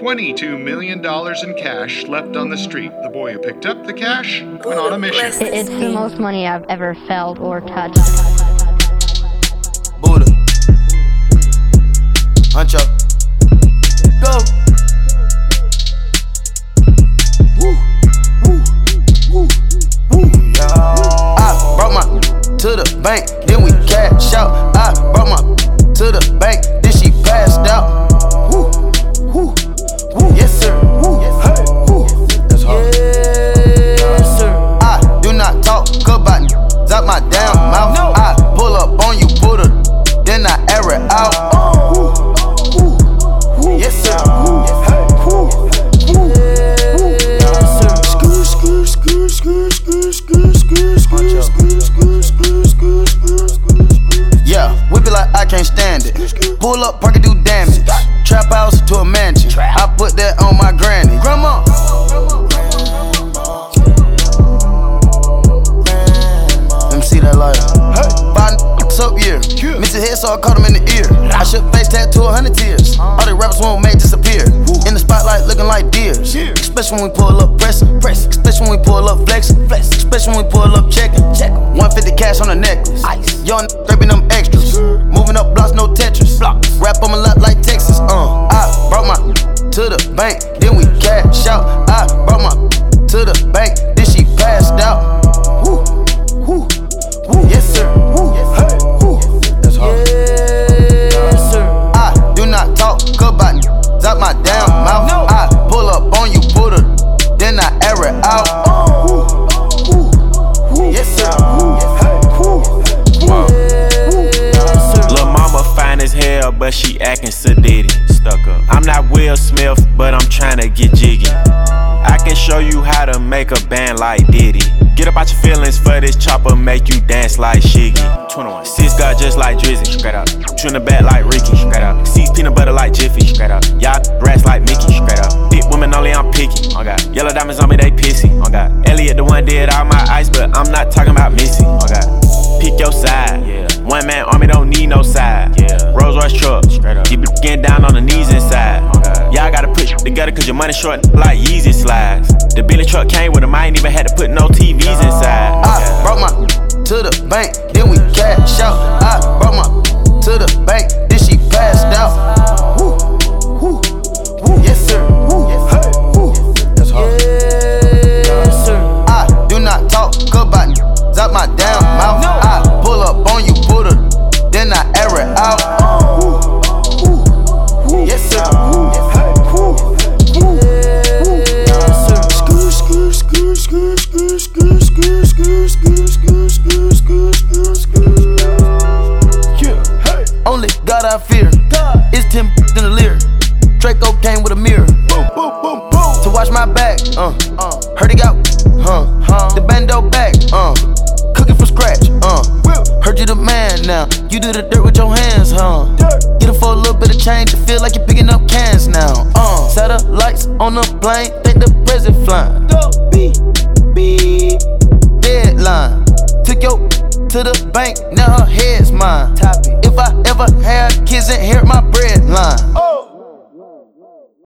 $22 million in cash left on the street. The boy who picked up the cash went on a mission. It's the most money I've ever felt or touched. Buddha. Huncho. Go. Woo. Woo. Woo. Woo. I brought my to the bank, then we cash out. I brought my to the bank, then she passed out. Woo. Woo. Woo. Yes, sir. Woo. Hey. Woo. That's hard. Yes, sir. I do not talk about out my damn mouth. No. I pull up on you, put her, then I air it out. Yes, sir. Hey. Yes, sir. Yeah, whip it like I can't stand it. Pull up, park it, do damage. Trap house to a mansion. I put that on my granny. Grandma. Let me see that light. Five up here. Missed his head, so I caught him in the ear. I should face tattoo 100 tears. All the rappers won't make disappear. In the spotlight looking like deers. Especially when we pull up pressing. Especially when we pull up flexing. Especially when we pull up checking. 150 cash on the necklace. Young grabbing them extras. Moving up blocks, no Tetris. Rap on my lap like Texas. I brought my to the bank, then we cash out. I brought my to the bank, then she passed out. Woo, woo, woo. Yes, sir. Woo. Hey. Woo. That's hard. Yes, sir. I do not talk about out my damn mouth. No. I pull up on you, put her, then I air it out. Woo, woo, woo. Yes, sir. Woo. Hey. Woo. Lil' mama fine as hell, but she acting sedity. Stuck up. I'm not Will Smith, but I'm tryna get jiggy. I can show you how to make a band like Diddy. Get up out your feelings for this chopper, make you dance like Shiggy. 21. Sis got just like Drizzy, straight up. Trim the back like Ricky, straight up. Seeds peanut butter like Jiffy, straight up. Y'all rats like Mickey, straight up. Big women only, I'm picky. Oh God. Yellow diamonds on me, they pissy. Oh God. Elliot the one did all my ice, but I'm not talking about Missy. Oh God. Pick your side. Yeah. One man army don't need no side. Yeah. Rolls Royce truck, straight up. You be getting down on the knees inside. Oh God. Y'all gotta put together cause your money short like Yeezy slides. The Billy truck came with them, I ain't even had to put no TVs inside. I brought my to the bank, then we cash out. I brought my to the bank, then she passed out. Woo, woo, woo. Yes, sir. Woo. Hey. Woo. That's hard. Yes, sir. I do not talk about out my damn mouth. No. I pull up on you, put her, then I air it out. Woo, woo, woo. Yes, sir. Woo. Hey. Woo. Woo. Yes, sir. Only God I fear. It's Tim in the lyric. Draco came with a mirror. Boom, boom, boom, boom. To watch my back. Heard he got the bando back. Cooking from scratch. Heard you the man now. You do the dirt with your hands, Get it for a little bit of change to feel like you're picking up cans now. Satellites on the plane, think the president flying. B deadline. Took your to the bank, now her head's mine. If I ever had kids, inherit my bread line.